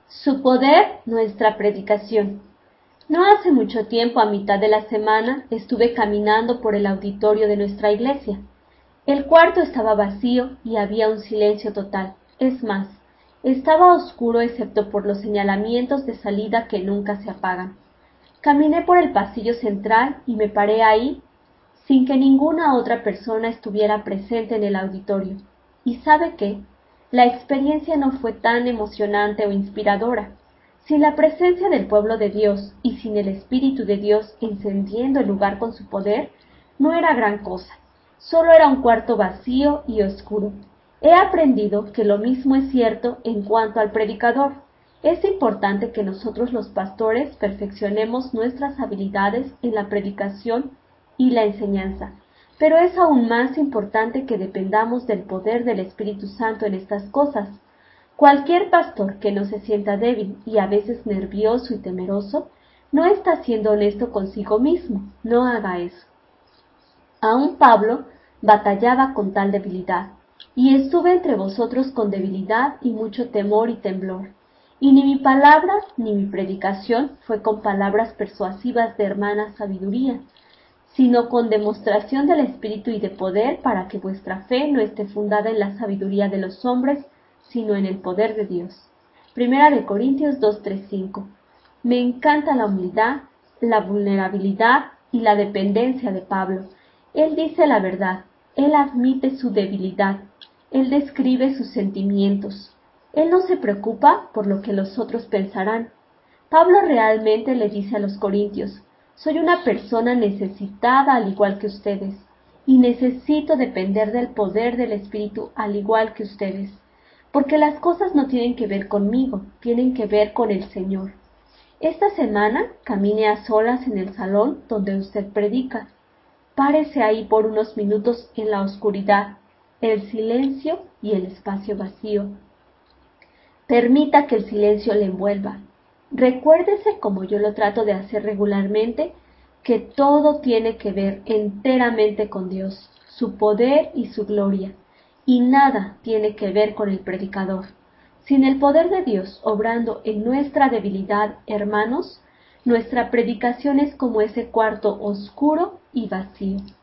Su poder, nuestra predicación. No hace mucho tiempo, a mitad de la semana, estuve caminando por el auditorio de nuestra iglesia. El cuarto estaba vacío y había un silencio total. Es más, estaba oscuro excepto por los señalamientos de salida que nunca se apagan. Caminé por el pasillo central y me paré ahí sin que ninguna otra persona estuviera presente en el auditorio. ¿Y sabe qué? La experiencia no fue tan emocionante o inspiradora. Sin la presencia del pueblo de Dios y sin el Espíritu de Dios encendiendo el lugar con su poder, no era gran cosa. Solo era un cuarto vacío y oscuro. He aprendido que lo mismo es cierto en cuanto al predicador. Es importante que nosotros los pastores perfeccionemos nuestras habilidades en la predicación y la enseñanza, pero es aún más importante que dependamos del poder del Espíritu Santo en estas cosas. Cualquier pastor que no se sienta débil y a veces nervioso y temeroso, no está siendo honesto consigo mismo. No haga eso. Aún Pablo batallaba con tal debilidad, y estuve entre vosotros con debilidad y mucho temor y temblor. Y ni mi palabra ni mi predicación fue con palabras persuasivas de hermana sabiduría, sino con demostración del Espíritu y de poder, para que vuestra fe no esté fundada en la sabiduría de los hombres, sino en el poder de Dios. Primera de Corintios 2:3-5. Me encanta la humildad, la vulnerabilidad y la dependencia de Pablo. Él dice la verdad, él admite su debilidad, él describe sus sentimientos. Él no se preocupa por lo que los otros pensarán. Pablo realmente le dice a los corintios: soy una persona necesitada al igual que ustedes, y necesito depender del poder del Espíritu al igual que ustedes, porque las cosas no tienen que ver conmigo, tienen que ver con el Señor. Esta semana camine a solas en el salón donde usted predica. Párese ahí por unos minutos en la oscuridad, el silencio y el espacio vacío. Permita que el silencio le envuelva. Recuérdese, como yo lo trato de hacer regularmente, que todo tiene que ver enteramente con Dios, su poder y su gloria, y nada tiene que ver con el predicador. Sin el poder de Dios obrando en nuestra debilidad, hermanos, nuestra predicación es como ese cuarto oscuro y vacío.